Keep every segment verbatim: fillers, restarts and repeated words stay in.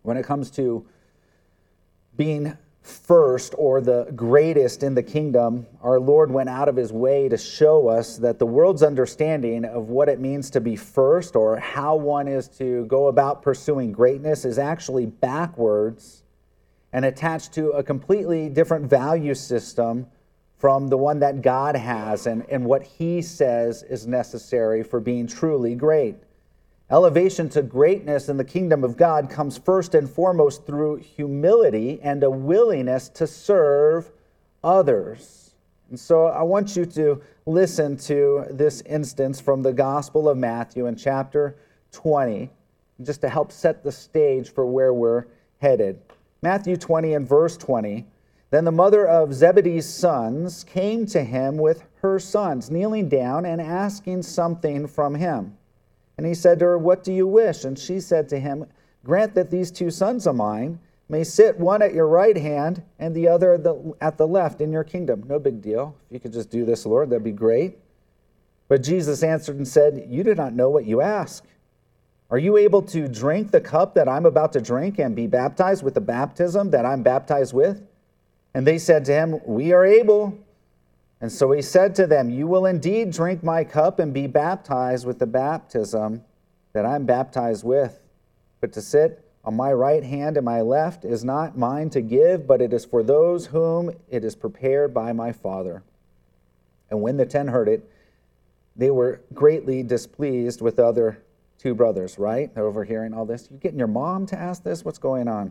When it comes to being first or the greatest in the kingdom, our Lord went out of his way to show us that the world's understanding of what it means to be first or how one is to go about pursuing greatness is actually backwards and attached to a completely different value system from the one that God has and, and what he says is necessary for being truly great. Elevation to greatness in the kingdom of God comes first and foremost through humility and a willingness to serve others. And so I want you to listen to this instance from the Gospel of Matthew in chapter twenty, just to help set the stage for where we're headed. Matthew twenty and verse twenty, "Then the mother of Zebedee's sons came to him with her sons, kneeling down and asking something from him. And he said to her, 'What do you wish?' And she said to him, 'Grant that these two sons of mine may sit one at your right hand and the other at the, at the left in your kingdom.'" No big deal. If you could just do this, Lord, that'd be great. But Jesus answered and said, "You do not know what you ask. Are you able to drink the cup that I'm about to drink and be baptized with the baptism that I'm baptized with?" And they said to him, "We are able." And so he said to them, "You will indeed drink my cup and be baptized with the baptism that I'm baptized with. But to sit on my right hand and my left is not mine to give, but it is for those whom it is prepared by my Father." And when the ten heard it, they were greatly displeased with the other two brothers, right? They're overhearing all this. You getting your mom to ask this? What's going on?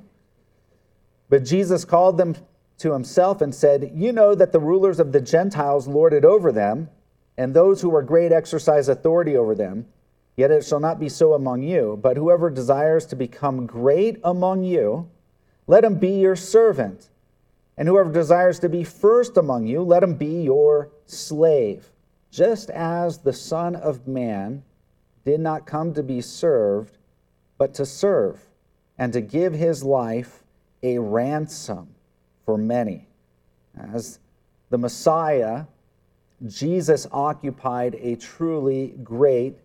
But Jesus called them to himself and said, "You know that the rulers of the Gentiles lord it over them, and those who are great exercise authority over them. Yet it shall not be so among you. But whoever desires to become great among you, let him be your servant. And whoever desires to be first among you, let him be your slave. Just as the Son of Man did not come to be served, but to serve, and to give his life a ransom for many." As the Messiah, Jesus occupied a truly great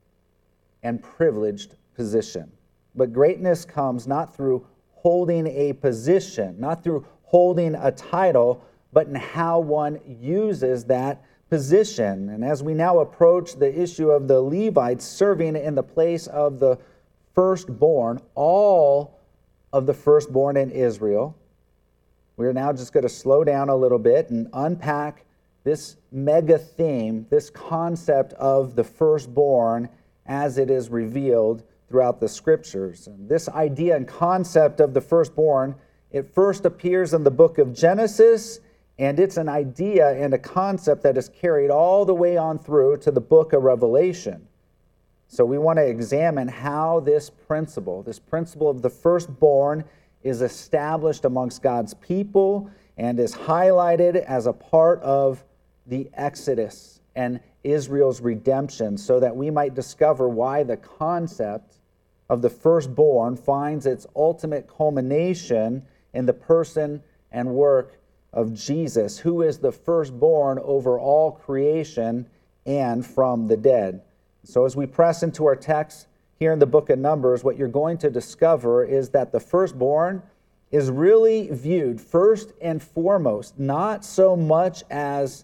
and privileged position. But greatness comes not through holding a position, not through holding a title, but in how one uses that position. And as we now approach the issue of the Levites serving in the place of the firstborn, all of the firstborn in Israel, we're now just going to slow down a little bit and unpack this mega theme, this concept of the firstborn as it is revealed throughout the scriptures. And this idea and concept of the firstborn, it first appears in the book of Genesis, and it's an idea and a concept that is carried all the way on through to the book of Revelation. So we want to examine how this principle, this principle of the firstborn, is established amongst God's people and is highlighted as a part of the Exodus and Israel's redemption, so that we might discover why the concept of the firstborn finds its ultimate culmination in the person and work of Jesus, who is the firstborn over all creation and from the dead. So as we press into our text here in the book of Numbers, what you're going to discover is that the firstborn is really viewed first and foremost, not so much as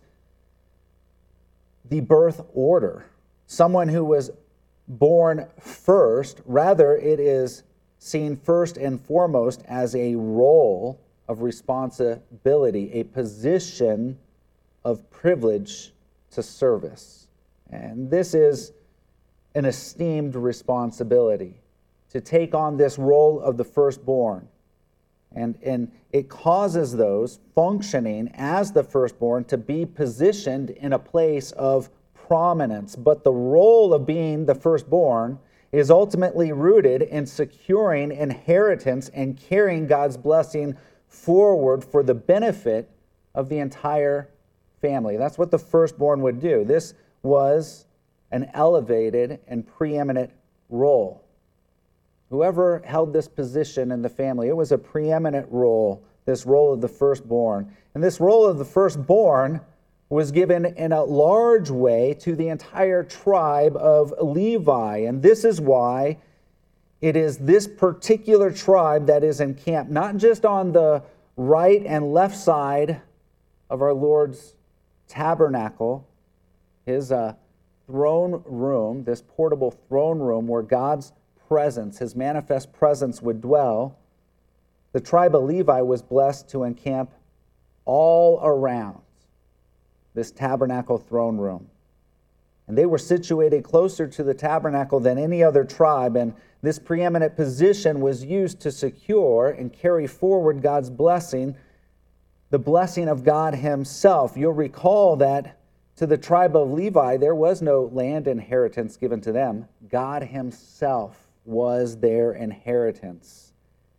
the birth order, someone who was born first. Rather, it is seen first and foremost as a role of responsibility, a position of privilege to service. And this is an esteemed responsibility, to take on this role of the firstborn. And, and it causes those functioning as the firstborn to be positioned in a place of prominence. But the role of being the firstborn is ultimately rooted in securing inheritance and carrying God's blessing forward for the benefit of the entire family. That's what the firstborn would do. This was an elevated and preeminent role. Whoever held this position in the family, it was a preeminent role, this role of the firstborn. And this role of the firstborn was given in a large way to the entire tribe of Levi. And this is why it is this particular tribe that is encamped, not just on the right and left side of our Lord's tabernacle, his uh, throne room, this portable throne room where God's presence, his manifest presence would dwell. The tribe of Levi was blessed to encamp all around this tabernacle throne room. And they were situated closer to the tabernacle than any other tribe, and this preeminent position was used to secure and carry forward God's blessing, the blessing of God himself. You'll recall that to the tribe of Levi, there was no land inheritance given to them. God himself was their inheritance.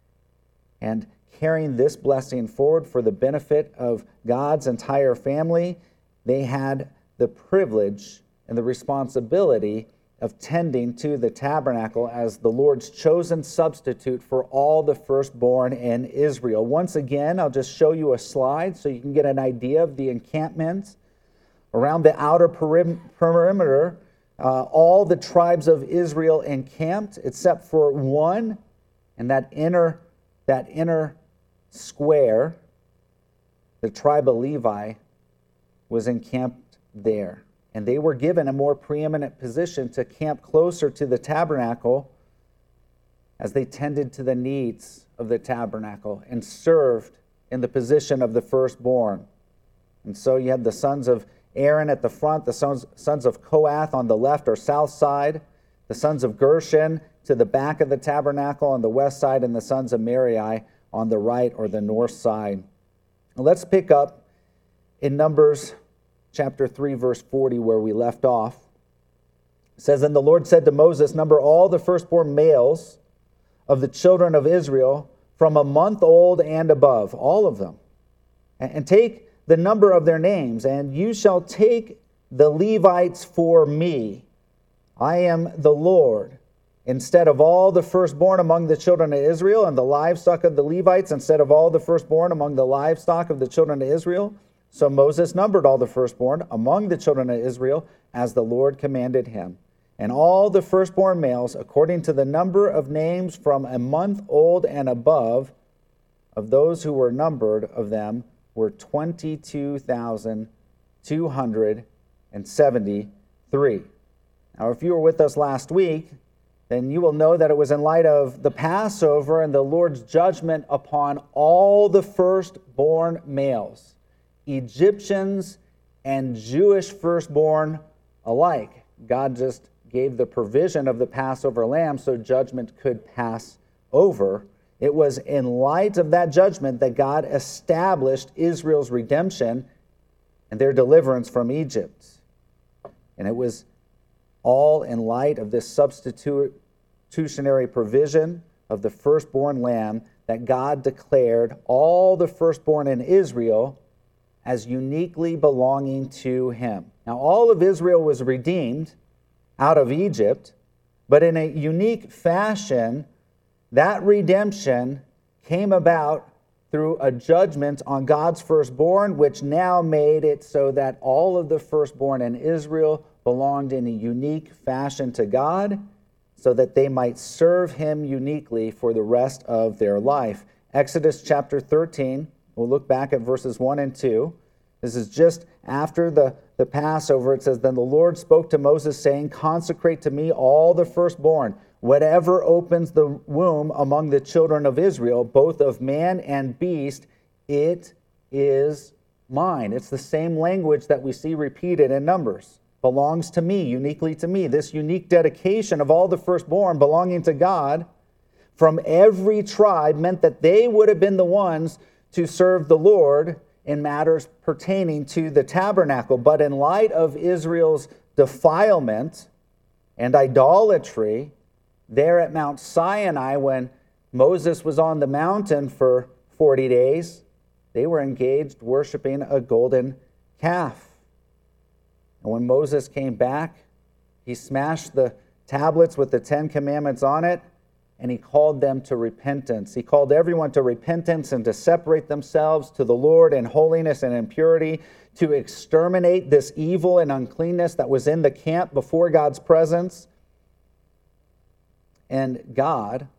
And carrying this blessing forward for the benefit of God's entire family, they had the privilege and the responsibility of tending to the tabernacle as the Lord's chosen substitute for all the firstborn in Israel. Once again, I'll just show you a slide so you can get an idea of the encampment. Around the outer perim- perimeter, uh, all the tribes of Israel encamped except for one, and that inner, that inner square, the tribe of Levi was encamped there. And they were given a more preeminent position to camp closer to the tabernacle as they tended to the needs of the tabernacle and served in the position of the firstborn. And so you had the sons of Aaron at the front, the sons, sons of Kohath on the left or south side, the sons of Gershon to the back of the tabernacle on the west side, and the sons of Merari on the right or the north side. Now let's pick up in Numbers chapter three, verse forty, where we left off. It says, "And the Lord said to Moses, number all the firstborn males of the children of Israel from a month old and above," all of them, "and take the number of their names, and you shall take the Levites for me. I am the Lord. Instead of all the firstborn among the children of Israel, and the livestock of the Levites, instead of all the firstborn among the livestock of the children of Israel." So Moses numbered all the firstborn among the children of Israel as the Lord commanded him. And all the firstborn males, according to the number of names from a month old and above, of those who were numbered of them, were twenty-two thousand two hundred seventy-three. Now, if you were with us last week, then you will know that it was in light of the Passover and the Lord's judgment upon all the firstborn males, Egyptians and Jewish firstborn alike. God just gave the provision of the Passover lamb so judgment could pass over. It was in light of that judgment that God established Israel's redemption and their deliverance from Egypt. And it was all in light of this substitutionary provision of the firstborn lamb that God declared all the firstborn in Israel as uniquely belonging to him. Now, all of Israel was redeemed out of Egypt, but in a unique fashion, that redemption came about through a judgment on God's firstborn, which now made it so that all of the firstborn in Israel belonged in a unique fashion to God, so that they might serve him uniquely for the rest of their life. Exodus chapter thirteen, we'll look back at verses one and two. This is just after the, the Passover. It says, "Then the Lord spoke to Moses, saying, Consecrate to me all the firstborn, whatever opens the womb among the children of Israel, both of man and beast, it is mine." It's the same language that we see repeated in Numbers. Belongs to me, uniquely to me. This unique dedication of all the firstborn belonging to God from every tribe meant that they would have been the ones to serve the Lord in matters pertaining to the tabernacle. But in light of Israel's defilement and idolatry, there at Mount Sinai, when Moses was on the mountain for forty days, they were engaged worshiping a golden calf. And when Moses came back, he smashed the tablets with the Ten Commandments on it, and he called them to repentance. He called everyone to repentance and to separate themselves to the Lord in holiness and in purity, to exterminate this evil and uncleanness that was in the camp before God's presence. And God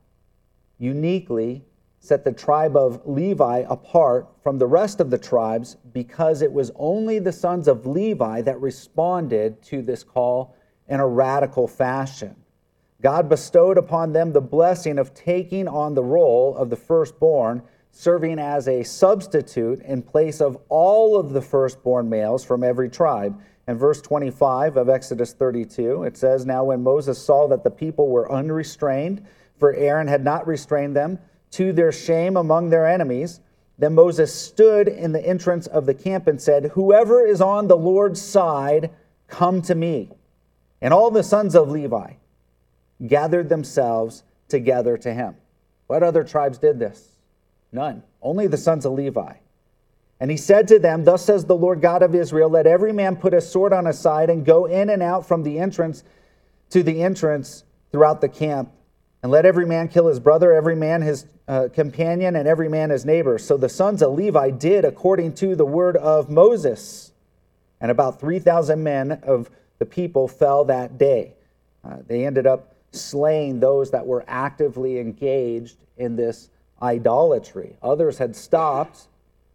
uniquely set the tribe of Levi apart from the rest of the tribes because it was only the sons of Levi that responded to this call in a radical fashion. God bestowed upon them the blessing of taking on the role of the firstborn, serving as a substitute in place of all of the firstborn males from every tribe. In verse twenty-five of Exodus thirty-two, it says, "Now when Moses saw that the people were unrestrained, for Aaron had not restrained them, to their shame among their enemies, then Moses stood in the entrance of the camp and said, 'Whoever is on the Lord's side, come to me.' And all the sons of Levi gathered themselves together to him." What other tribes did this? None. Only the sons of Levi. "And he said to them, 'Thus says the Lord God of Israel, let every man put a sword on his side and go in and out from the entrance to the entrance throughout the camp. And let every man kill his brother, every man his uh, companion, and every man his neighbor.' So the sons of Levi did according to the word of Moses. And about three thousand men of the people fell that day." Uh, they ended up slaying those that were actively engaged in this idolatry. Others had stopped.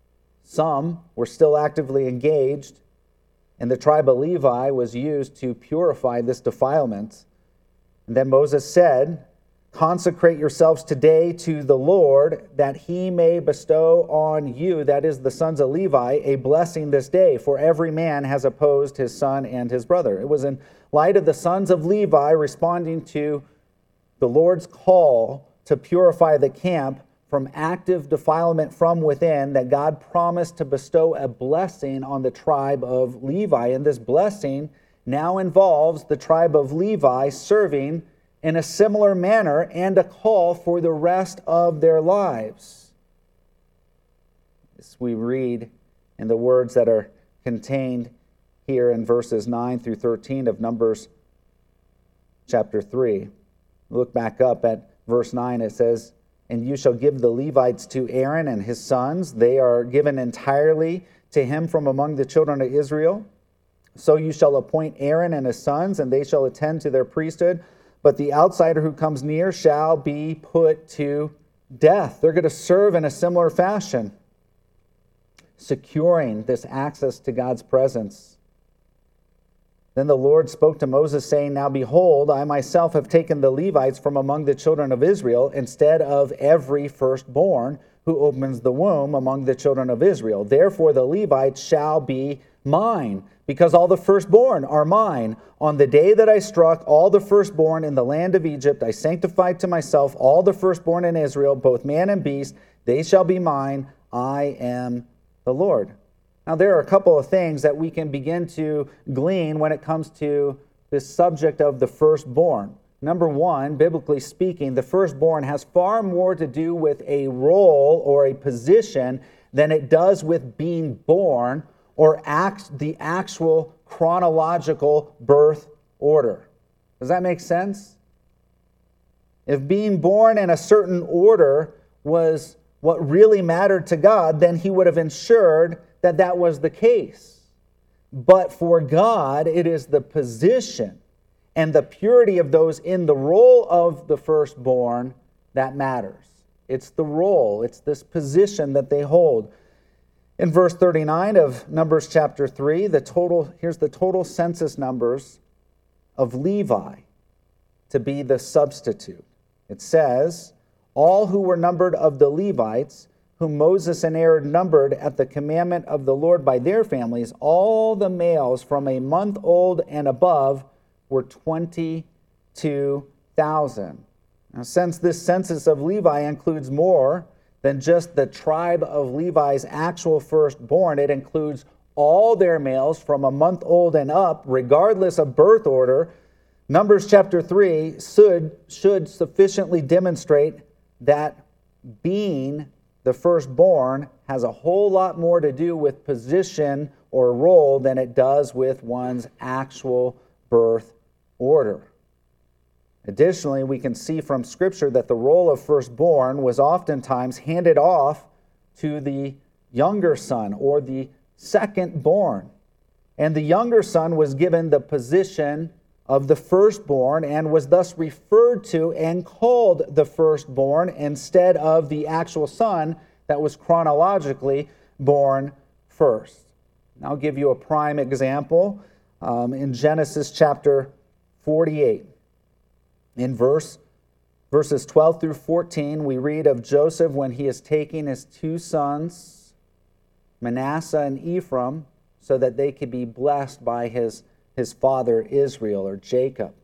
Some were still actively engaged. And the tribe of Levi was used to purify this defilement. And then Moses said, "Consecrate yourselves today to the Lord, that he may bestow on you," that is the sons of Levi, "a blessing this day, for every man has opposed his son and his brother." It was in light of the sons of Levi responding to the Lord's call to purify the camp from active defilement from within that God promised to bestow a blessing on the tribe of Levi. And this blessing now involves the tribe of Levi serving in a similar manner and a call for the rest of their lives. As we read in the words that are contained here in verses nine through thirteen of Numbers chapter three. Look back up at verse nine. It says, "And you shall give the Levites to Aaron and his sons. They are given entirely to him from among the children of Israel. So you shall appoint Aaron and his sons, and they shall attend to their priesthood. But the outsider who comes near shall be put to death." They're going to serve in a similar fashion, securing this access to God's presence. Then the Lord spoke to Moses, saying, "Now behold, I myself have taken the Levites from among the children of Israel, instead of every firstborn who opens the womb among the children of Israel. Therefore the Levites shall be mine, because all the firstborn are mine. On the day that I struck all the firstborn in the land of Egypt, I sanctified to myself all the firstborn in Israel, both man and beast. They shall be mine. I am the Lord." Now, there are a couple of things that we can begin to glean when it comes to this subject of the firstborn. Number one, biblically speaking, the firstborn has far more to do with a role or a position than it does with being born or act the actual chronological birth order. Does that make sense? If being born in a certain order was what really mattered to God, then he would have ensured that that was the case. But for God, it is the position and the purity of those in the role of the firstborn that matters. It's the role, it's this position that they hold. In verse thirty-nine of Numbers chapter three, the total here's the total census numbers of Levi to be the substitute. It says, "All who were numbered of the Levites, whom Moses and Aaron numbered at the commandment of the Lord by their families, all the males from a month old and above were twenty-two thousand. Now, since this census of Levi includes more than just the tribe of Levi's actual firstborn, it includes all their males from a month old and up, regardless of birth order, Numbers chapter three should, should sufficiently demonstrate that being the firstborn has a whole lot more to do with position or role than it does with one's actual birth order. Additionally, we can see from Scripture that the role of firstborn was oftentimes handed off to the younger son or the secondborn. And the younger son was given the position of the firstborn, and was thus referred to and called the firstborn instead of the actual son that was chronologically born first. And I'll give you a prime example um, in Genesis chapter forty-eight. In verse verses twelve through fourteen, we read of Joseph when he is taking his two sons, Manasseh and Ephraim, so that they could be blessed by his, his father Israel or Jacob.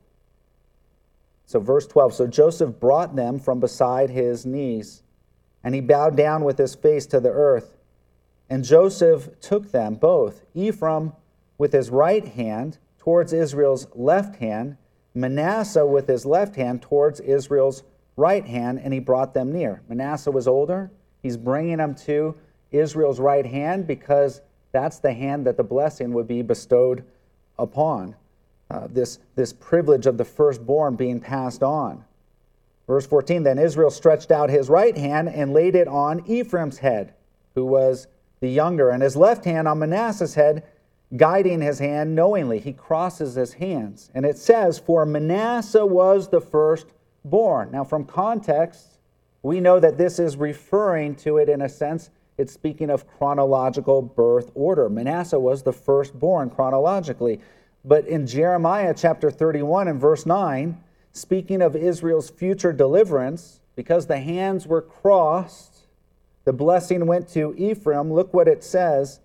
So verse twelve, so Joseph brought them from beside his knees, and he bowed down with his face to the earth. And Joseph took them both, Ephraim with his right hand towards Israel's left hand, Manasseh with his left hand towards Israel's right hand, and he brought them near. Manasseh was older. He's bringing them to Israel's right hand because that's the hand that the blessing would be bestowed upon. Uh, this, this privilege of the firstborn being passed on. Verse fourteen, then Israel stretched out his right hand and laid it on Ephraim's head, who was the younger, and his left hand on Manasseh's head, guiding his hand knowingly. He crosses his hands. And it says, for Manasseh was the firstborn. Now, from context, we know that this is referring to it in a sense. It's speaking of chronological birth order. Manasseh was the firstborn chronologically. But in Jeremiah chapter thirty-one and verse nine, speaking of Israel's future deliverance, because the hands were crossed, the blessing went to Ephraim. Look what it says.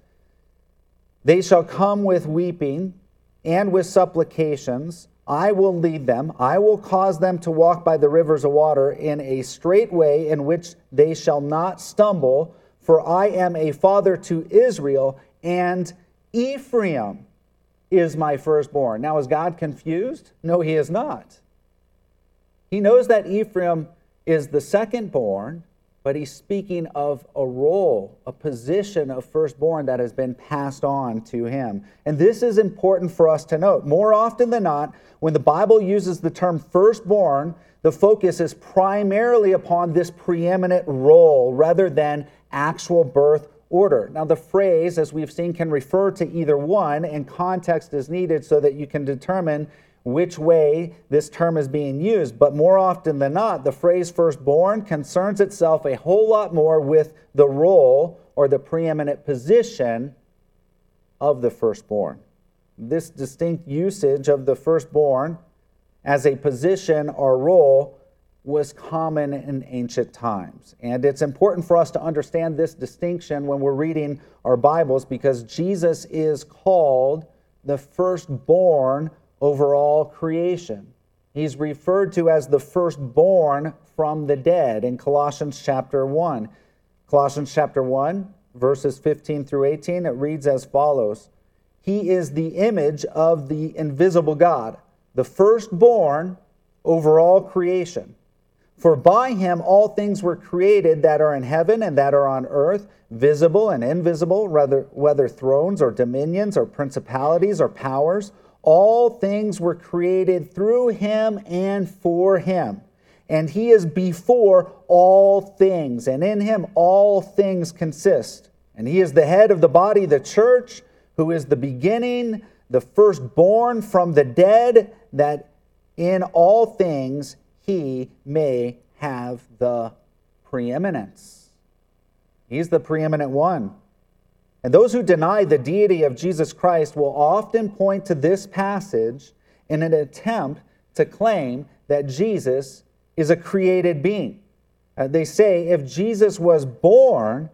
They shall come with weeping and with supplications. I will lead them. I will cause them to walk by the rivers of water in a straight way in which they shall not stumble. For I am a father to Israel, and Ephraim is my firstborn. Now, is God confused? No, he is not. He knows that Ephraim is the secondborn, but he's speaking of a role, a position of firstborn that has been passed on to him. And this is important for us to note. More often than not, when the Bible uses the term firstborn, the focus is primarily upon this preeminent role rather than actual birth order. Now, the phrase, as we've seen, can refer to either one, and context is needed so that you can determine which way this term is being used. But more often than not, the phrase firstborn concerns itself a whole lot more with the role or the preeminent position of the firstborn. This distinct usage of the firstborn as a position or role was common in ancient times. And it's important for us to understand this distinction when we're reading our Bibles, because Jesus is called the firstborn over all creation. He's referred to as the firstborn from the dead in Colossians chapter one. Colossians chapter one, verses fifteen through eighteen, it reads as follows. He is the image of the invisible God, the firstborn over all creation. For by him all things were created that are in heaven and that are on earth, visible and invisible, whether, whether thrones or dominions or principalities or powers. All things were created through him and for him. And he is before all things, and in him all things consist. And he is the head of the body, the church, who is the beginning, the firstborn from the dead, that in all things he may have the preeminence. He's the preeminent one. And those who deny the deity of Jesus Christ will often point to this passage in an attempt to claim that Jesus is a created being. Uh, they say if Jesus was born,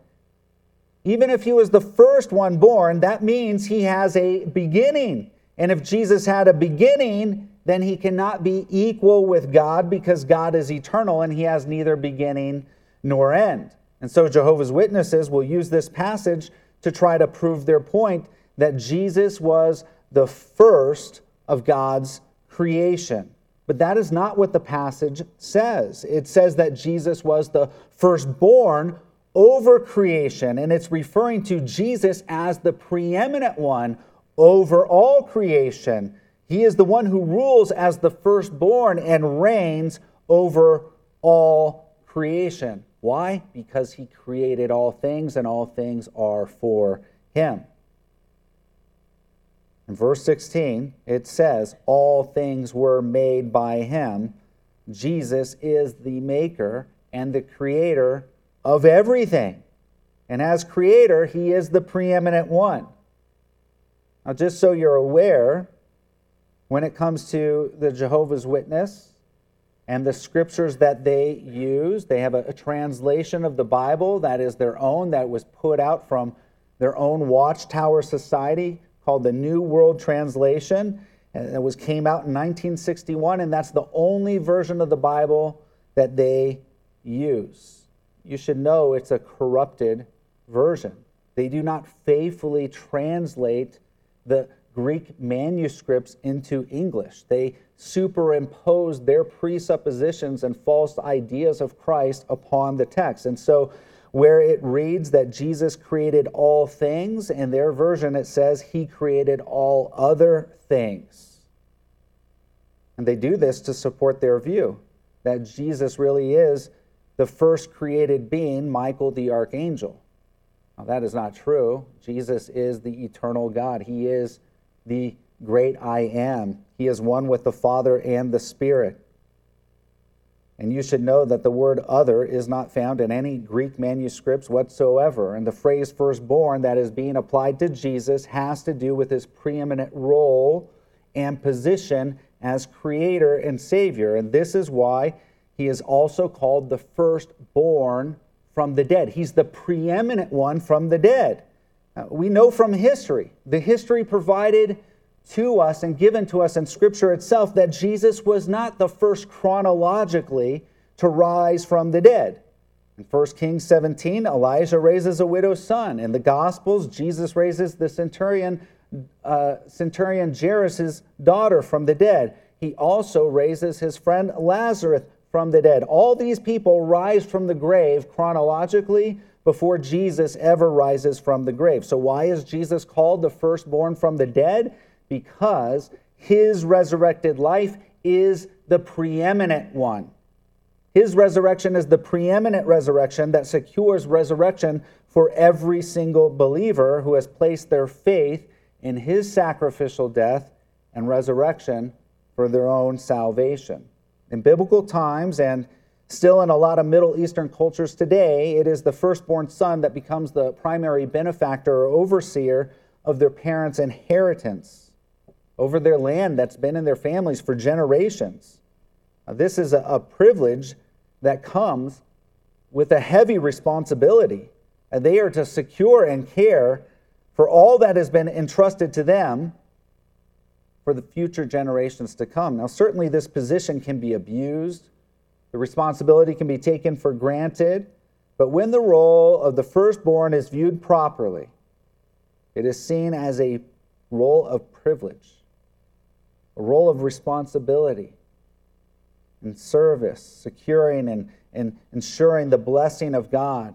even if he was the first one born, that means he has a beginning. And if Jesus had a beginning, then he cannot be equal with God, because God is eternal and he has neither beginning nor end. And so Jehovah's Witnesses will use this passage to try to prove their point that Jesus was the first of God's creation. But that is not what the passage says. It says that Jesus was the firstborn over creation, and it's referring to Jesus as the preeminent one over all creation. He is the one who rules as the firstborn and reigns over all creation. Why? Because he created all things, and all things are for him. In verse sixteen, it says, all things were made by him. Jesus is the maker and the creator of everything. And as creator, he is the preeminent one. Now, just so you're aware, when it comes to the Jehovah's Witness and the scriptures that they use, they have a, a translation of the Bible that is their own, that was put out from their own Watchtower Society called the New World Translation. And it was came out in nineteen sixty-one, and that's the only version of the Bible that they use. You should know it's a corrupted version. They do not faithfully translate the Greek manuscripts into English. They superimpose their presuppositions and false ideas of Christ upon the text. And so where it reads that Jesus created all things, in their version it says he created all other things. And they do this to support their view that Jesus really is the first created being, Michael the archangel. Now, that is not true. Jesus is the eternal God. He is the great I am. He is one with the Father and the Spirit. And you should know that the word other is not found in any Greek manuscripts whatsoever. And the phrase firstborn that is being applied to Jesus has to do with his preeminent role and position as creator and savior. And this is why he is also called the firstborn from the dead. He's the preeminent one from the dead. Uh, we know from history, the history provided to us and given to us in Scripture itself, that Jesus was not the first chronologically to rise from the dead. In First Kings seventeen, Elijah raises a widow's son. In the Gospels, Jesus raises the centurion, uh, centurion Jairus' daughter from the dead. He also raises his friend Lazarus from the dead. All these people rise from the grave chronologically before Jesus ever rises from the grave. So why is Jesus called the firstborn from the dead? Because his resurrected life is the preeminent one. His resurrection is the preeminent resurrection that secures resurrection for every single believer who has placed their faith in his sacrificial death and resurrection for their own salvation. In biblical times, and still in a lot of Middle Eastern cultures today, it is the firstborn son that becomes the primary benefactor or overseer of their parents' inheritance over their land that's been in their families for generations. Now, this is a, a privilege that comes with a heavy responsibility. And they are to secure and care for all that has been entrusted to them for the future generations to come. Now, certainly this position can be abused. The responsibility can be taken for granted. But when the role of the firstborn is viewed properly, it is seen as a role of privilege, a role of responsibility and service, securing and, and ensuring the blessing of God,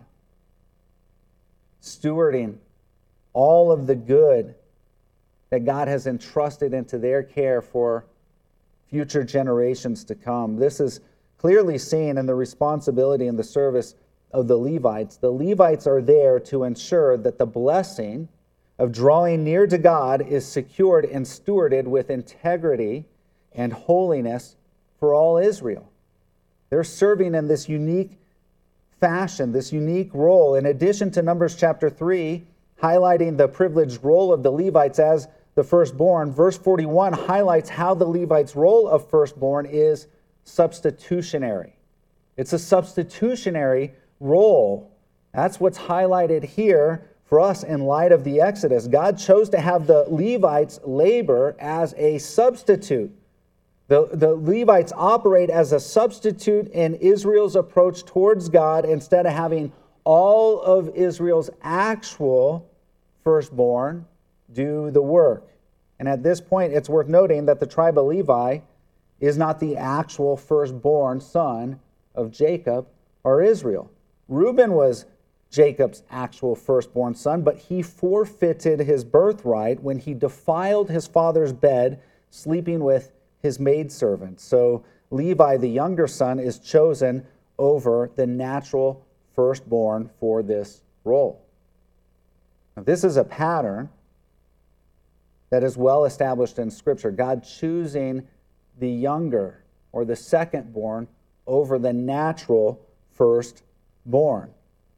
stewarding all of the good that God has entrusted into their care for future generations to come. This is clearly seen in the responsibility and the service of the Levites. The Levites are there to ensure that the blessing of drawing near to God is secured and stewarded with integrity and holiness for all Israel. They're serving in this unique fashion, this unique role. In addition to Numbers chapter three, highlighting the privileged role of the Levites as the firstborn, verse forty-one highlights how the Levites' role of firstborn is substitutionary. It's a substitutionary role. That's what's highlighted here for us in light of the Exodus. God chose to have the Levites labor as a substitute. The, the Levites operate as a substitute in Israel's approach towards God instead of having all of Israel's actual firstborn do the work. And at this point, it's worth noting that the tribe of Levi is not the actual firstborn son of Jacob or Israel. Reuben was Jacob's actual firstborn son, but he forfeited his birthright when he defiled his father's bed, sleeping with his maidservant. So Levi, the younger son, is chosen over the natural firstborn for this role. Now, this is a pattern that is well established in Scripture. God choosing the younger or the secondborn over the natural firstborn.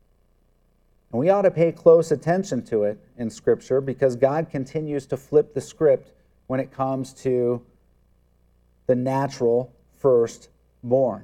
And we ought to pay close attention to it in Scripture because God continues to flip the script when it comes to the natural firstborn.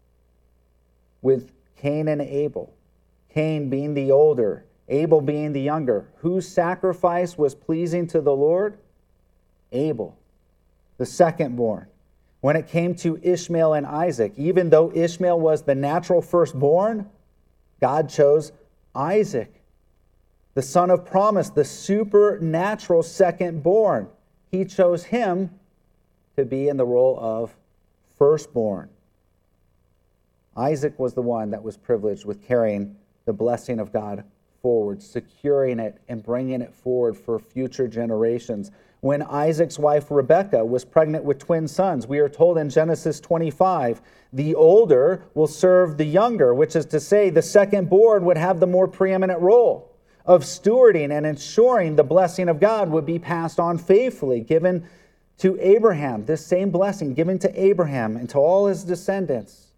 With Cain and Abel, Cain being the older, Abel being the younger. Whose sacrifice was pleasing to the Lord? Abel, the secondborn. When it came to Ishmael and Isaac, even though Ishmael was the natural firstborn, God chose Isaac, the son of promise, the supernatural secondborn. He chose him to be in the role of firstborn. Isaac was the one that was privileged with carrying the blessing of God forward, securing it and bringing it forward for future generations. When Isaac's wife Rebekah was pregnant with twin sons, we are told in Genesis twenty-five, the older will serve the younger, which is to say the secondborn would have the more preeminent role of stewarding and ensuring the blessing of God would be passed on faithfully, given to Abraham, this same blessing given to Abraham and to all his descendants.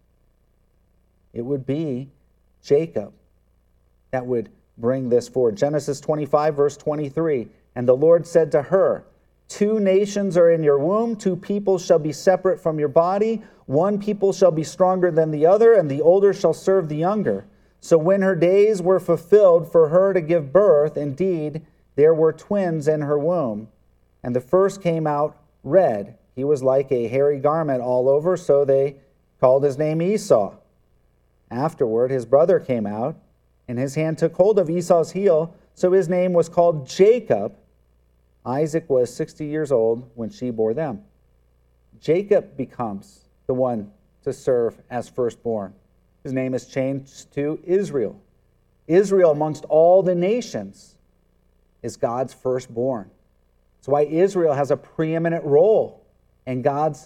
It would be Jacob that would bring this forward. Genesis twenty-five, verse twenty-three, and the Lord said to her, two nations are in your womb, two peoples shall be separate from your body, one people shall be stronger than the other, and the older shall serve the younger. So when her days were fulfilled for her to give birth, indeed, there were twins in her womb. And the first came out red. He was like a hairy garment all over, so they called his name Esau. Afterward, his brother came out, and his hand took hold of Esau's heel, so his name was called Jacob. Isaac was sixty years old when she bore them. Jacob becomes the one to serve as firstborn. His name is changed to Israel. Israel, amongst all the nations, is God's firstborn. That's why Israel has a preeminent role in God's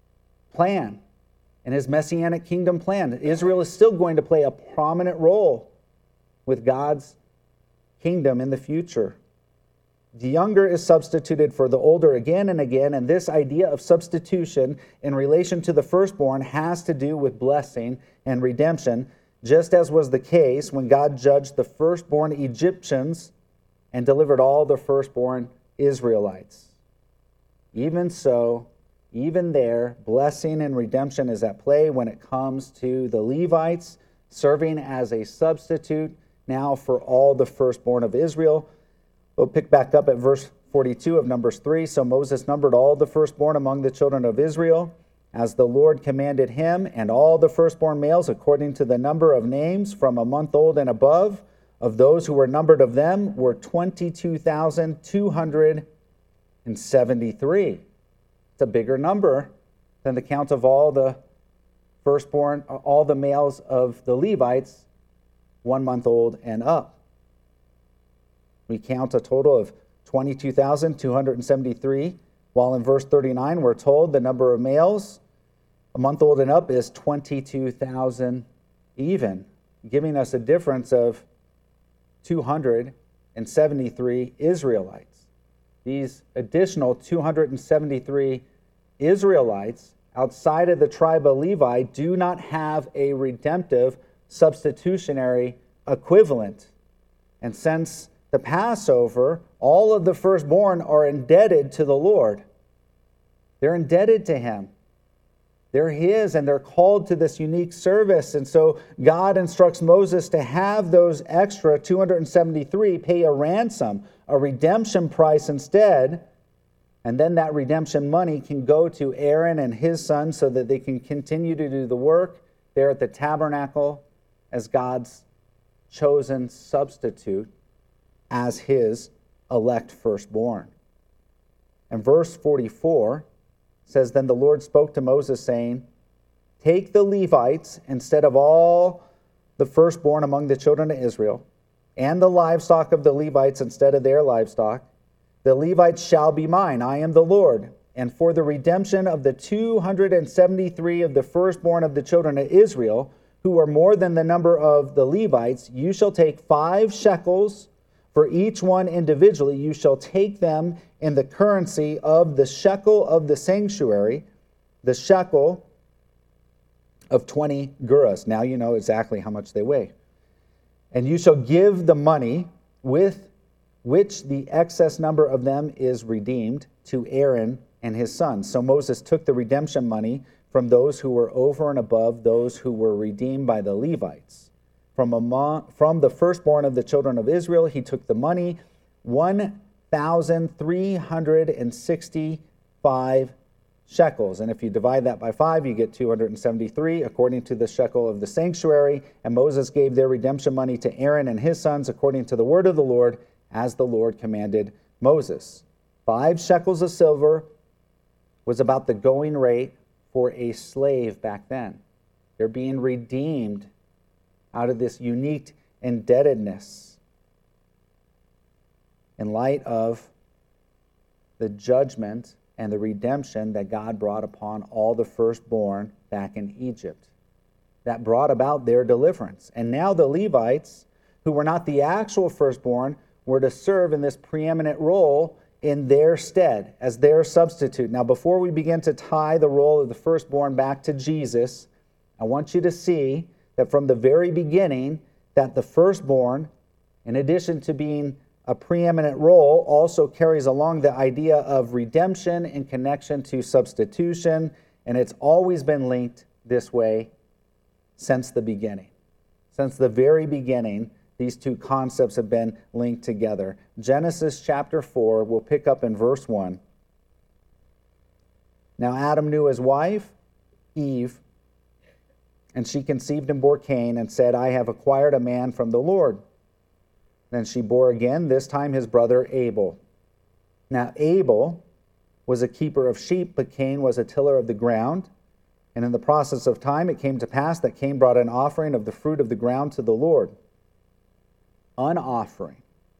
plan, in his messianic kingdom plan. Israel is still going to play a prominent role with God's kingdom in the future. The younger is substituted for the older again and again, and this idea of substitution in relation to the firstborn has to do with blessing and redemption, just as was the case when God judged the firstborn Egyptians and delivered all the firstborn Israelites. Even so, even there, blessing and redemption is at play when it comes to the Levites serving as a substitute now for all the firstborn of Israel. We'll pick back up at verse forty-two of Numbers three. So Moses numbered all the firstborn among the children of Israel, as the Lord commanded him, and all the firstborn males according to the number of names from a month old and above, of those who were numbered of them, were twenty-two thousand two hundred seventy-three. It's a bigger number than the count of all the firstborn, all the males of the Levites, one month old and up. We count a total of twenty-two thousand two hundred seventy-three, while in verse thirty-nine we're told the number of males a month old and up is twenty-two thousand even, giving us a difference of two hundred seventy-three Israelites. These additional two hundred seventy-three Israelites outside of the tribe of Levi do not have a redemptive substitutionary equivalent. And since the Passover, all of the firstborn are indebted to the Lord. They're indebted to him. They're his, and they're called to this unique service. And so God instructs Moses to have those extra two hundred seventy-three pay a ransom, a redemption price instead. And then that redemption money can go to Aaron and his sons so that they can continue to do the work there at the tabernacle as God's chosen substitute, as his elect firstborn. And verse forty-four says, Then the Lord spoke to Moses, saying, Take the Levites instead of all the firstborn among the children of Israel, and the livestock of the Levites instead of their livestock. The Levites shall be mine, I am the Lord. And for the redemption of the two hundred seventy-three of the firstborn of the children of Israel, who are more than the number of the Levites, you shall take five shekels For each one individually you shall take them in the currency of the shekel of the sanctuary, the shekel of twenty gerahs. Now you know exactly how much they weigh. And you shall give the money with which the excess number of them is redeemed to Aaron and his sons. So Moses took the redemption money from those who were over and above those who were redeemed by the Levites. From among, from the firstborn of the children of Israel, he took the money, one thousand three hundred sixty-five shekels. And if you divide that by five, you get two hundred seventy-three, according to the shekel of the sanctuary. And Moses gave their redemption money to Aaron and his sons, according to the word of the Lord, as the Lord commanded Moses. Five shekels of silver was about the going rate for a slave back then. They're being redeemed out of this unique indebtedness in light of the judgment and the redemption that God brought upon all the firstborn back in Egypt. That brought about their deliverance. And now the Levites, who were not the actual firstborn, were to serve in this preeminent role in their stead, as their substitute. Now, before we begin to tie the role of the firstborn back to Jesus, I want you to see that from the very beginning, that the firstborn, in addition to being a preeminent role, also carries along the idea of redemption in connection to substitution, and it's always been linked this way since the beginning. Since the very beginning, these two concepts have been linked together. Genesis chapter four, we'll pick up in verse one. Now Adam knew his wife, Eve, and she conceived and bore Cain, and said, I have acquired a man from the Lord. Then she bore again, this time his brother Abel. Now Abel was a keeper of sheep, but Cain was a tiller of the ground. And in the process of time it came to pass that Cain brought an offering of the fruit of the ground to the Lord. An offering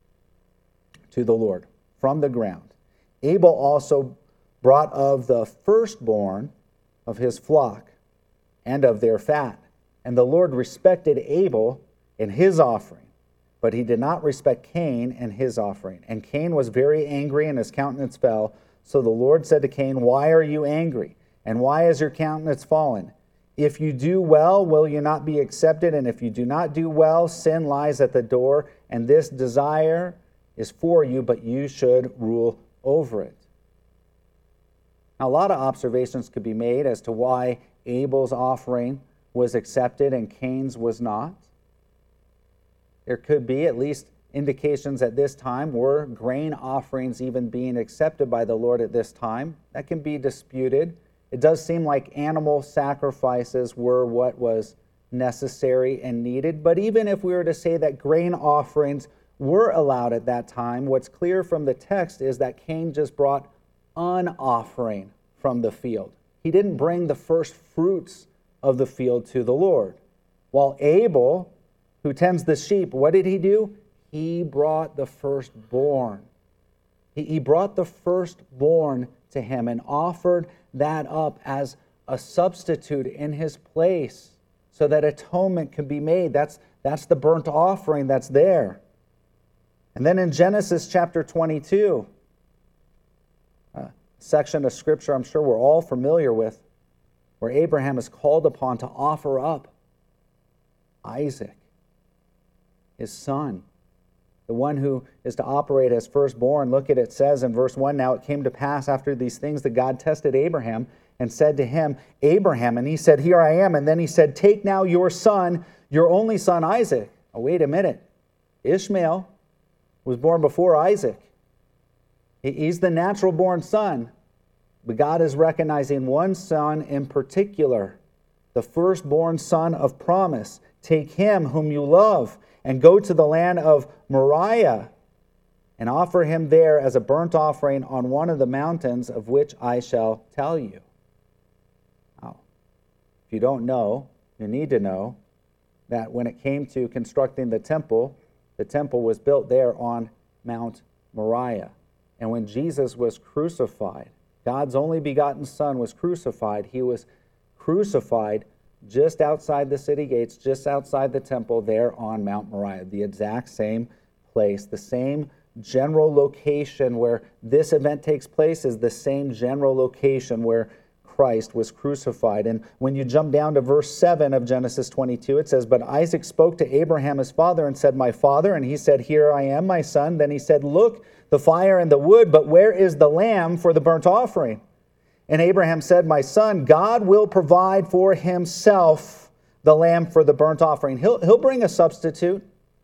to the Lord from the ground. Abel also brought of the firstborn of his flock and of their fat. And the Lord respected Abel in his offering, but he did not respect Cain and his offering. And Cain was very angry, and his countenance fell. So the Lord said to Cain, why are you angry? And why is your countenance fallen? If you do well, will you not be accepted? And if you do not do well, sin lies at the door, and this desire is for you, but you should rule over it. Now, a lot of observations could be made as to why Abel's offering was accepted and Cain's was not. There could be at least indications at this time. Were grain offerings even being accepted by the Lord at this time? That can be disputed. It does seem like animal sacrifices were what was necessary and needed. But even if we were to say that grain offerings were allowed at that time, what's clear from the text is that Cain just brought an offering from the field. He didn't bring the first fruits of the field to the Lord. While Abel, who tends the sheep, what did he do? He brought the firstborn. He, he brought the firstborn to him and offered that up as a substitute in his place so that atonement could be made. That's, that's the burnt offering that's there. And then in Genesis chapter twenty-two, a section of scripture I'm sure we're all familiar with, where Abraham is called upon to offer up Isaac, his son, the one who is to operate as firstborn. Look at it, it says in verse one, now it came to pass after these things that God tested Abraham and said to him, Abraham, and he said, here I am. And then he said, take now your son, your only son Isaac. Oh, wait a minute. Ishmael was born before Isaac. He's the natural born son. But God is recognizing one son in particular, the firstborn son of promise. Take him whom you love and go to the land of Moriah and offer him there as a burnt offering on one of the mountains of which I shall tell you. Now, if you don't know, you need to know that when it came to constructing the temple, the temple was built there on Mount Moriah. And when Jesus was crucified, God's only begotten Son was crucified. He was crucified just outside the city gates, just outside the temple there on Mount Moriah, the exact same place, the same general location where this event takes place is the same general location where Christ was crucified. And when you jump down to verse seven of Genesis twenty-two, it says, "But Isaac spoke to Abraham his father and said, 'My father.' And he said, 'Here I am, my son.' Then he said, 'Look, the fire and the wood, but where is the lamb for the burnt offering?' And Abraham said, 'My son, God will provide for himself the lamb for the burnt offering.'" He'll, he'll bring a substitute.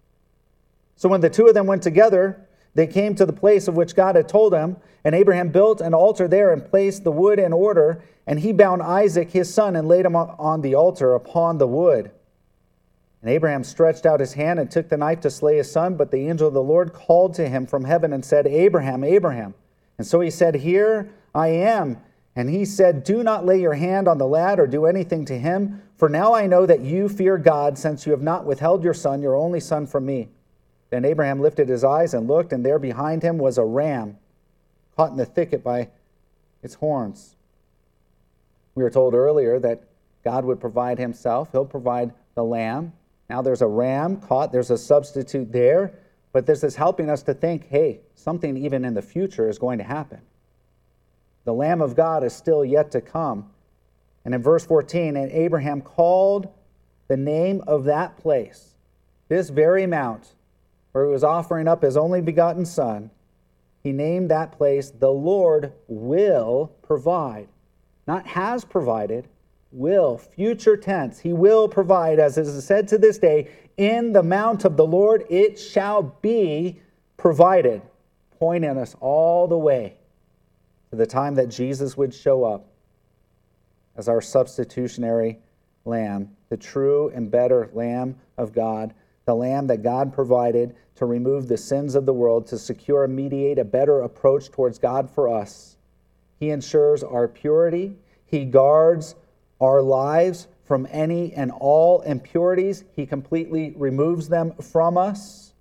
So when the two of them went together, they came to the place of which God had told him, and Abraham built an altar there and placed the wood in order, and he bound Isaac his son and laid him on the altar upon the wood. And Abraham stretched out his hand and took the knife to slay his son, but the angel of the Lord called to him from heaven and said, "Abraham, Abraham." And so he said, "Here I am." And he said, "Do not lay your hand on the lad or do anything to him, for now I know that you fear God, since you have not withheld your son, your only son, from me." Then Abraham lifted his eyes and looked, and there behind him was a ram caught in the thicket by its horns. We were told earlier that God would provide himself. He'll provide the lamb. Now there's a ram caught. There's a substitute there. But this is helping us to think, hey, something even in the future is going to happen. The Lamb of God is still yet to come. And in verse fourteen, and Abraham called the name of that place, this very mount, where he was offering up his only begotten son, he named that place, "The Lord will provide." Not has provided, will, future tense. He will provide, as is said to this day, "In the mount of the Lord it shall be provided," pointing us all the way to the time that Jesus would show up as our substitutionary lamb, the true and better Lamb of God, the Lamb that God provided to remove the sins of the world, to secure and mediate a better approach towards God for us. He ensures our purity. He guards our lives from any and all impurities. He completely removes them from us.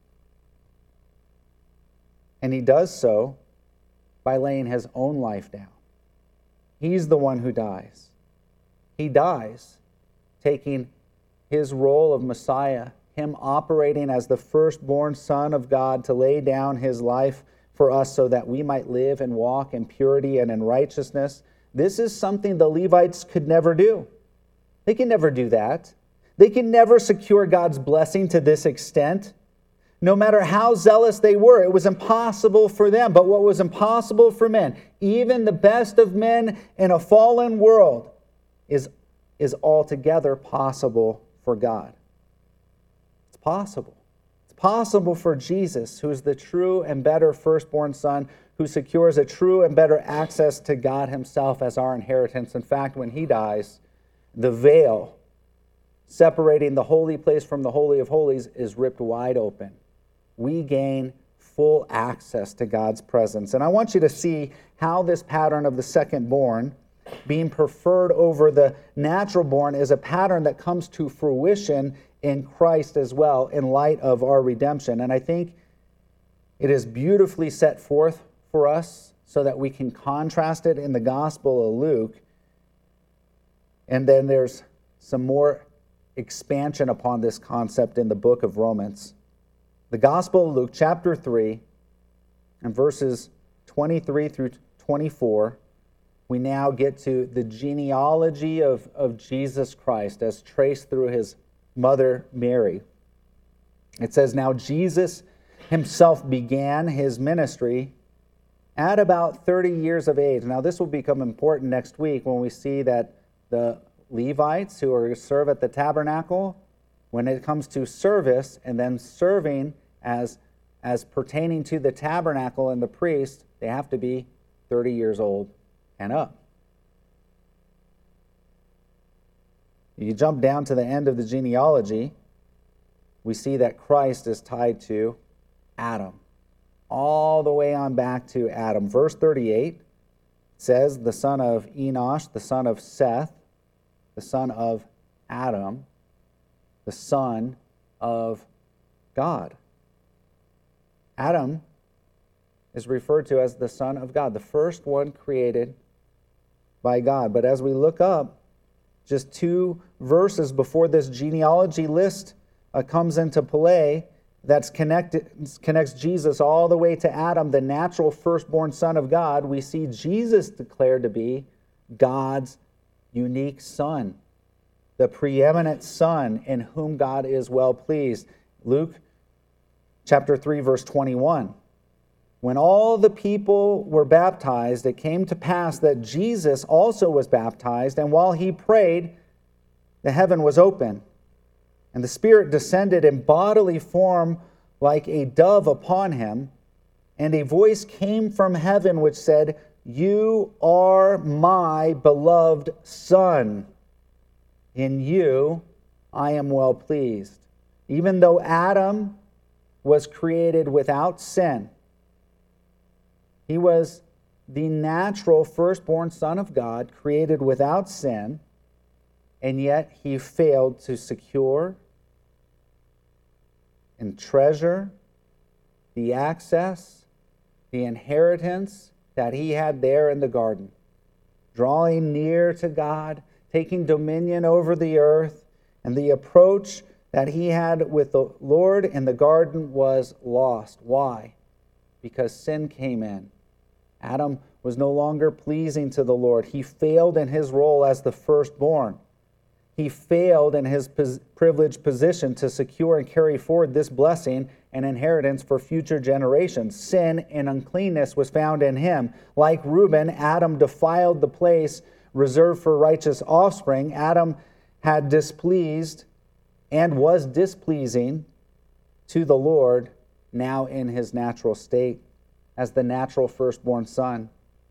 And he does so by laying his own life down. He's the one who dies. He dies taking his role of Messiah, him operating as the firstborn Son of God to lay down his life for us so that we might live and walk in purity and in righteousness. This is something the Levites could never do. They can never do that. They can never secure God's blessing to this extent. No matter how zealous they were, it was impossible for them. But what was impossible for men, even the best of men in a fallen world, is, is altogether possible for God. It's possible. It's possible for Jesus, who is the true and better firstborn Son, who secures a true and better access to God himself as our inheritance. In fact, when he dies, the veil separating the holy place from the Holy of Holies is ripped wide open. We gain full access to God's presence. And I want you to see how this pattern of the second born being preferred over the natural born is a pattern that comes to fruition in Christ as well in light of our redemption. And I think it is beautifully set forth for us so that we can contrast it in the Gospel of Luke. And then there's some more expansion upon this concept in the book of Romans. The Gospel of Luke, chapter three, and verses twenty-three through twenty-four, we now get to the genealogy of, of Jesus Christ as traced through his mother Mary. It says, "Now Jesus himself began his ministry at about thirty years of age." Now this will become important next week when we see that the Levites who are to serve at the tabernacle, when it comes to service and then serving as, as pertaining to the tabernacle and the priest, they have to be thirty years old and up. You jump down to the end of the genealogy, we see that Christ is tied to Adam, all the way on back to Adam. Verse thirty-eight says, the son of Enosh, the son of Seth, the son of Adam, the son of God. Adam is referred to as the Son of God, the first one created by God. But as we look up, just two verses before this genealogy list uh, comes into play, that's connected connects Jesus all the way to Adam, the natural firstborn son of God, we see Jesus declared to be God's unique son, the preeminent son in whom God is well pleased. Luke chapter three, verse twenty-one. When all the people were baptized, it came to pass that Jesus also was baptized, and while he prayed, the heaven was open, and the Spirit descended in bodily form like a dove upon him, and a voice came from heaven which said, "You are my beloved Son. In you I am well pleased." Even though Adam was created without sin, he was the natural firstborn son of God, created without sin, and yet he failed to secure and treasure the access, the inheritance that he had there in the garden. Drawing near to God, taking dominion over the earth, and the approach that he had with the Lord in the garden was lost. Why? Because sin came in. Adam was no longer pleasing to the Lord. He failed in his role as the firstborn. He failed in his privileged position to secure and carry forward this blessing and inheritance for future generations. Sin and uncleanness was found in him. Like Reuben, Adam defiled the place reserved for righteous offspring. Adam had displeased and was displeasing to the Lord now in his natural state as the natural firstborn son.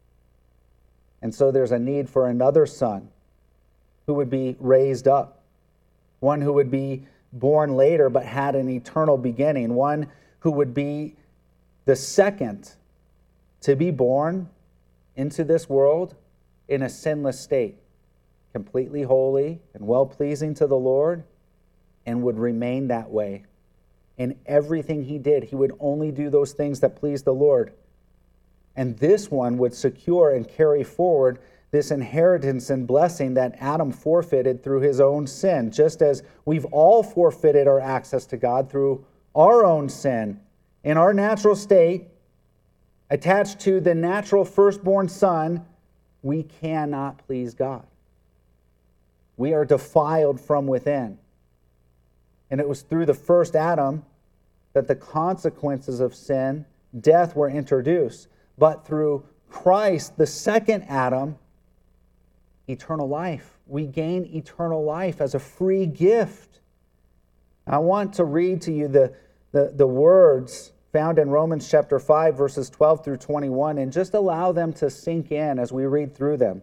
And so there's a need for another son who would be raised up, one who would be born later but had an eternal beginning, one who would be the second to be born into this world in a sinless state, completely holy and well-pleasing to the Lord, and would remain that way. In everything he did, he would only do those things that pleased the Lord. And this one would secure and carry forward this inheritance and blessing that Adam forfeited through his own sin, just as we've all forfeited our access to God through our own sin. In our natural state, attached to the natural firstborn son, we cannot please God. We are defiled from within. And it was through the first Adam that the consequences of sin, death, were introduced. But through Christ, the second Adam, eternal life. We gain eternal life as a free gift. I want to read to you the, the, the words found in Romans chapter five, verses twelve through twenty-one, and just allow them to sink in as we read through them.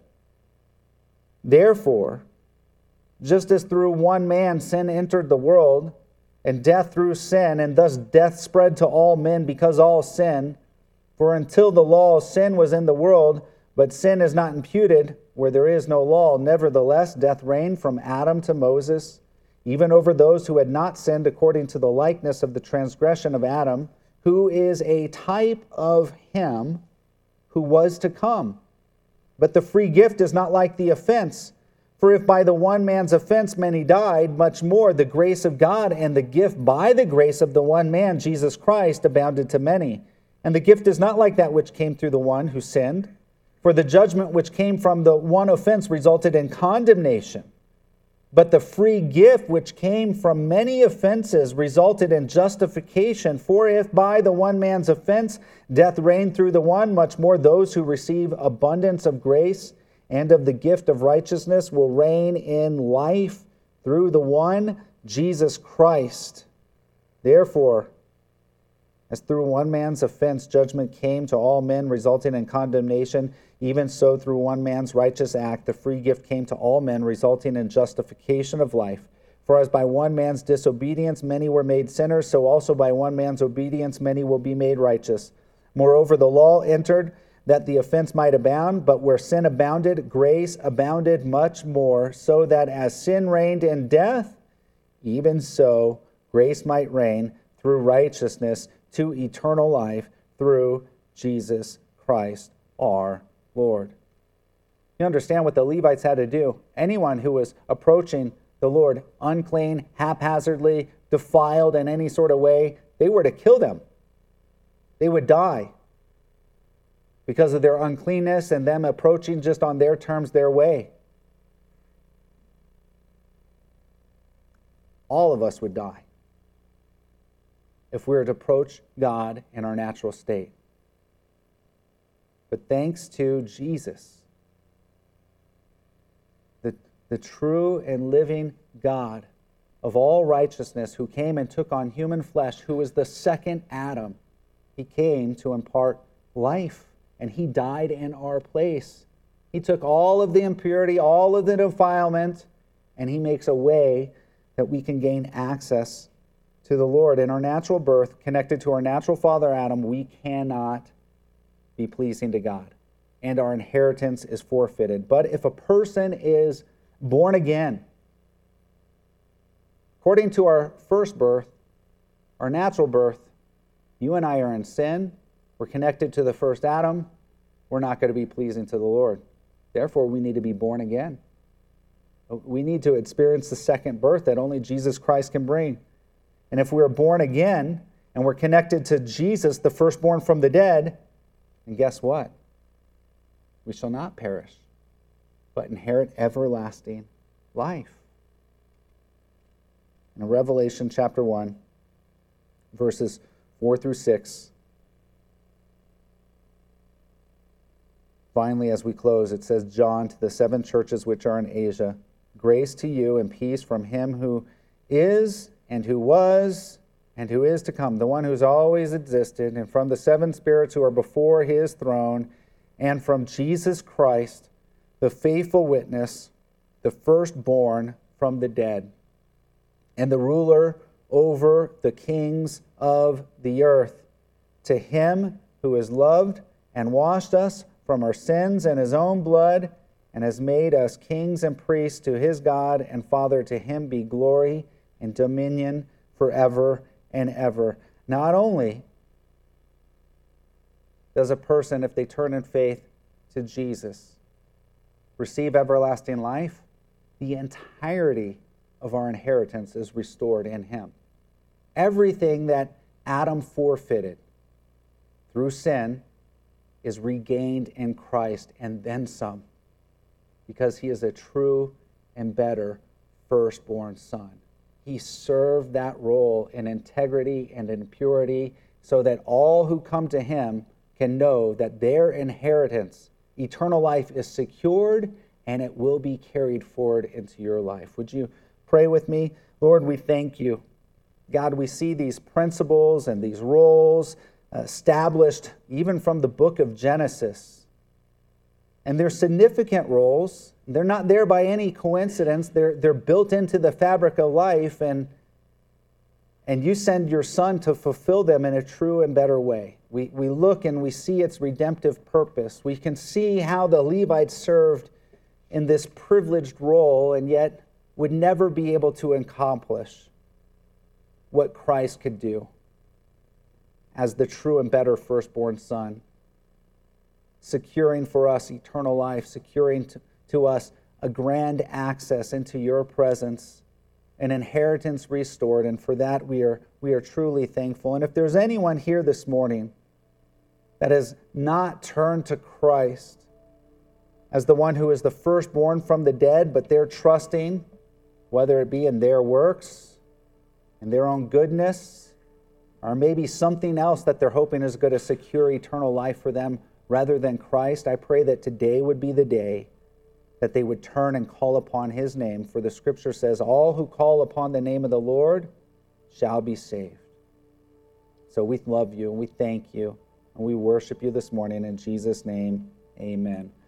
Therefore, just as through one man sin entered the world, and death through sin, and thus death spread to all men because all sin. For until the law, sin was in the world, but sin is not imputed where there is no law. Nevertheless, death reigned from Adam to Moses, even over those who had not sinned according to the likeness of the transgression of Adam, who is a type of him who was to come. But the free gift is not like the offense. For if by the one man's offense many died, much more the grace of God and the gift by the grace of the one man, Jesus Christ, abounded to many. And the gift is not like that which came through the one who sinned. For the judgment which came from the one offense resulted in condemnation. But the free gift which came from many offenses resulted in justification. For if by the one man's offense death reigned through the one, much more those who receive abundance of grace and of the gift of righteousness will reign in life through the one, Jesus Christ. Therefore, as through one man's offense judgment came to all men, resulting in condemnation, even so through one man's righteous act the free gift came to all men, resulting in justification of life. For as by one man's disobedience many were made sinners, so also by one man's obedience many will be made righteous. Moreover, the law entered that the offense might abound, but where sin abounded, grace abounded much more, so that as sin reigned in death, even so grace might reign through righteousness to eternal life through Jesus Christ our Lord. You understand what the Levites had to do. Anyone who was approaching the Lord unclean, haphazardly, defiled in any sort of way, they were to kill them. They would die because of their uncleanness and them approaching just on their terms, their way. All of us would die if we were to approach God in our natural state. But thanks to Jesus, the, the true and living God of all righteousness, who came and took on human flesh, who was the second Adam, he came to impart life, and he died in our place. He took all of the impurity, all of the defilement, and he makes a way that we can gain access to the Lord. In our natural birth, connected to our natural father Adam, we cannot be pleasing to God, and our inheritance is forfeited. But if a person is born again, according to our first birth, our natural birth, you and I are in sin. We're connected to the first Adam. We're not going to be pleasing to the Lord. Therefore, we need to be born again. We need to experience the second birth that only Jesus Christ can bring. And if we're born again and we're connected to Jesus, the firstborn from the dead, and guess what? We shall not perish, but inherit everlasting life. In Revelation chapter one, verses four through six, finally, as we close, it says, John, to the seven churches which are in Asia, grace to you and peace from him who is and who was and who is to come, the one who's always existed, and from the seven spirits who are before his throne, and from Jesus Christ, the faithful witness, the firstborn from the dead, and the ruler over the kings of the earth. To him who has loved and washed us from our sins in his own blood, and has made us kings and priests to his God and Father, to him be glory and dominion forever and ever. Not only does a person, if they turn in faith to Jesus, receive everlasting life, the entirety of our inheritance is restored in him. Everything that Adam forfeited through sin is regained in Christ, and then some, because he is a true and better firstborn son. He served that role in integrity and in purity, so that all who come to him can know that their inheritance, eternal life, is secured, and it will be carried forward into your life. Would you pray with me? Lord, we thank you. God, we see these principles and these roles established even from the book of Genesis. And they're significant roles. They're not there by any coincidence. They're, they're built into the fabric of life, and, and you send your Son to fulfill them in a true and better way. We, we look and we see its redemptive purpose. We can see how the Levites served in this privileged role and yet would never be able to accomplish what Christ could do as the true and better firstborn son, securing for us eternal life, securing to, to us a grand access into your presence, an inheritance restored, and for that we are, we are truly thankful. And if there's anyone here this morning that has not turned to Christ as the one who is the firstborn from the dead, but they're trusting, whether it be in their works, in their own goodness, or maybe something else that they're hoping is going to secure eternal life for them rather than Christ, I pray that today would be the day that they would turn and call upon his name. For the scripture says, all who call upon the name of the Lord shall be saved. So we love you and we thank you and we worship you this morning. In Jesus' name, amen.